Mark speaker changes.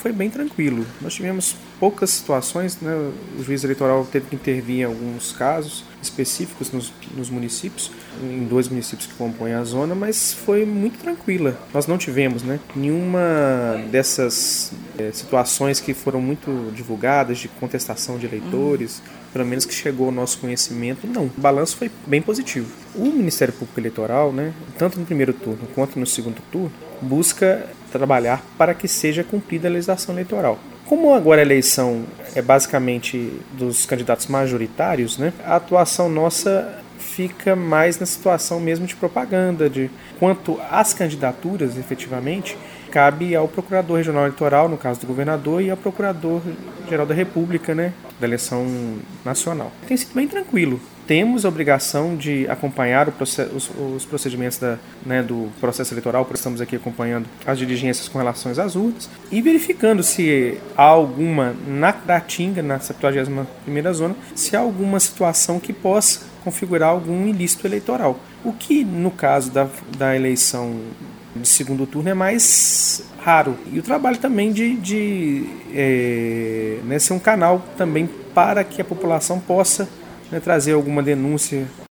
Speaker 1: foi bem tranquilo. Nós tivemos poucas situações, né? O juiz eleitoral teve que intervir em alguns casos específicos nos municípios, em 2 municípios que compõem a zona, mas foi muito tranquila. Nós não tivemos, né, nenhuma dessas situações que foram muito divulgadas de contestação de eleitores, pelo menos que chegou ao nosso conhecimento, não. O balanço foi bem positivo. O Ministério Público Eleitoral, né, tanto no primeiro turno quanto no segundo turno, busca trabalhar para que seja cumprida a legislação eleitoral. Como agora a eleição é basicamente dos candidatos majoritários, né, a atuação nossa fica mais na situação mesmo de propaganda, de quanto às candidaturas, efetivamente, cabe ao Procurador Regional Eleitoral, no caso do governador, e ao Procurador-Geral da República, né, da eleição nacional. Tem sido bem tranquilo. Temos a obrigação de acompanhar os procedimentos do processo eleitoral, porque estamos aqui acompanhando as diligências com relação às urnas e verificando se há alguma, na Caatinga, na 71ª zona, se há alguma situação que possa configurar algum ilícito eleitoral. O que, no caso da eleição de segundo turno, é mais raro. E o trabalho também de ser um canal também para que a população possa trazer alguma denúncia